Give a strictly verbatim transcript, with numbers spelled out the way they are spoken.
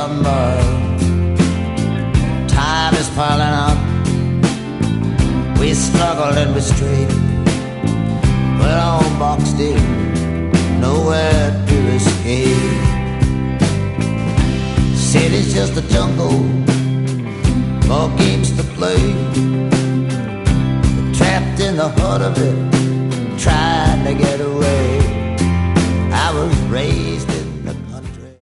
of mud. Time is piling up. We struggled and we strayed. We're all boxed in, nowhere to escape. City's just a jungle, more games to play. Trapped in the heart of it, trying to get away.